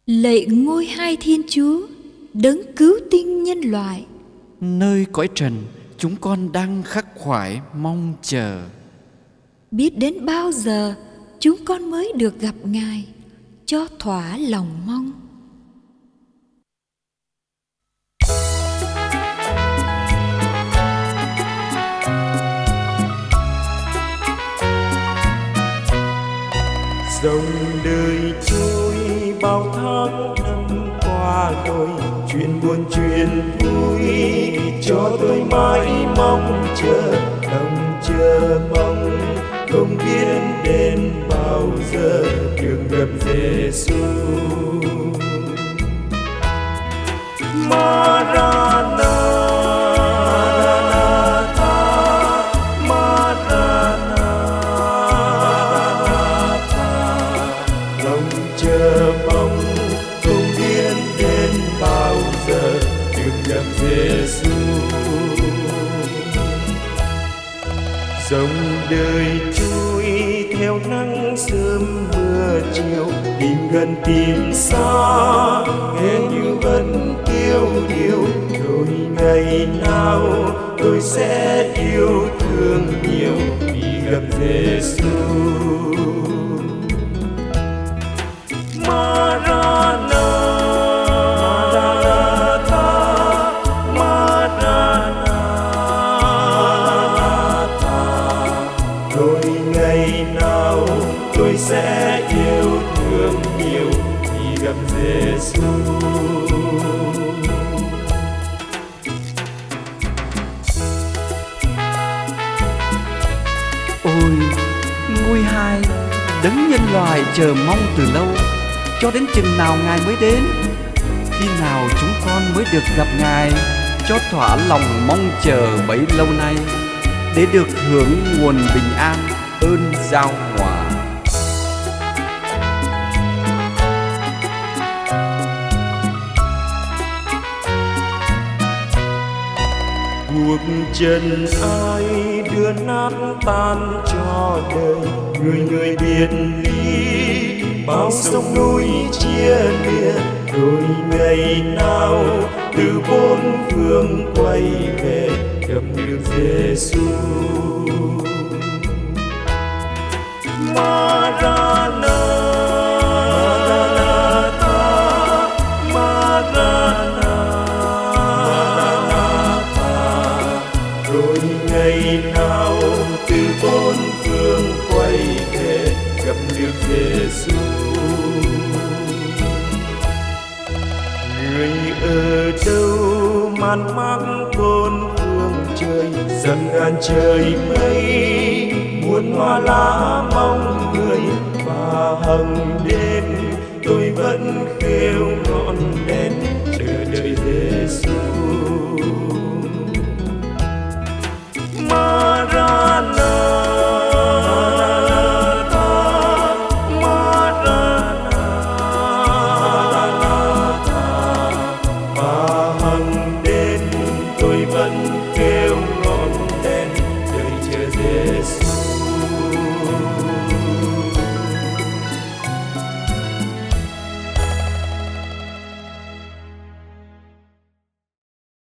Lạy ngôi hai Thiên Chúa, đấng cứu tinh nhân loại, nơi cõi trần chúng con đang khắc khoải mong chờ. biết đến bao giờ chúng con mới được gặp Ngài, cho thỏa lòng mong. Dòng đời trôi bao tháng năm qua rồi, chuyện buồn chuyện vui cho tôi mãi mong chờ, lòng chờ mong không biết đến bao giờ được gặp Giêsu. Maranatha, lòng chờ mong không biết đến bao giờ được gặp Giêsu. Dòng đời trôi theo nắng sớm mưa chiều, tìm gần tìm xa nghe như vẫn tiêu điều. Rồi ngày nào tôi sẽ yêu thương nhiều vì gặp Giêsu. Rồi ngày nào tôi sẽ yêu thương nhiều vì gặp Giêsu. Ôi, ngôi hai đấng nhân loại chờ mong từ lâu, cho đến chừng nào Ngài mới đến? Khi nào chúng con mới được gặp Ngài, cho thỏa lòng mong chờ bấy lâu nay, để được hưởng nguồn bình an ơn giao hòa. Cuộc trần ai đưa nát tan cho đời, người người biệt ly bao sông núi chia lìa. Rồi ngày nào từ bốn phương quay về gặp được Giêsu. Rồi ngày nào từ bốn phương quay về gặp được Giêsu. Người ở đâu man mác bốn phương trời, dần ngàn trời mây muôn hoa lá mong người. Và hằng đêm tôi vẫn khêu ngọn đèn chờ đợi Giêsu.